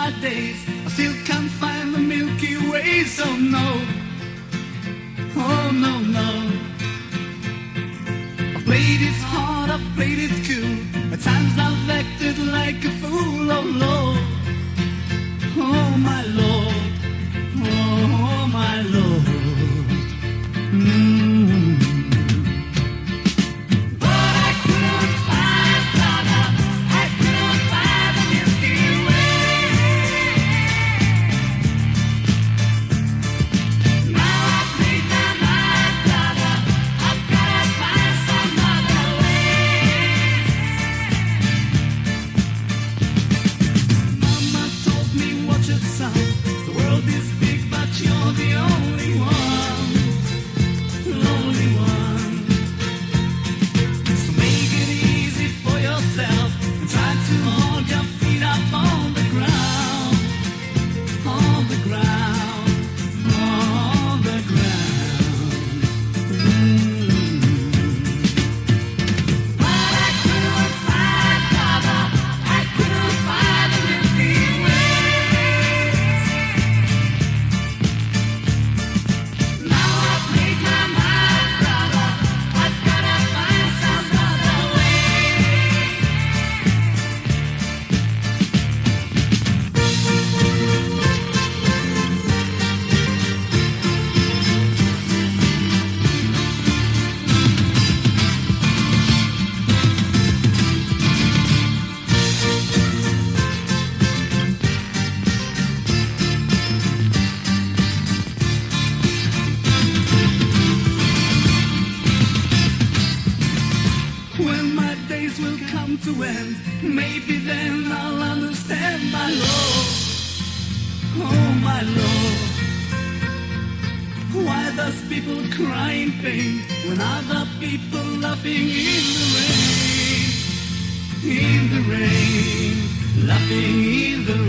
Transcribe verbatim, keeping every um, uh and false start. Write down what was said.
my days, I still can't find the Milky Way, so no, oh no, no. I've played it hard, I've played it cool, at times I've acted like a fool, oh Lord, oh my Lord, oh my Lord. Mm. But I couldn't find brother, I couldn't find the Milky Way. Now I've made my mind, brother, I've gotta find some other way. Mama told me, watch it, son, the world is big but you're the only one, lonely one. So make it easy for yourself and try to hold your feet up on the ground, on the ground, on the ground. Mm. But I couldn't find brother, I couldn't find the Milky Way. Now I've made my mind, brother, I've gotta find some other way. When my days will come to end, maybe then I'll understand, my Lord, oh my Lord. Why does people cry in pain when other people laughing in the rain, in the rain, laughing in the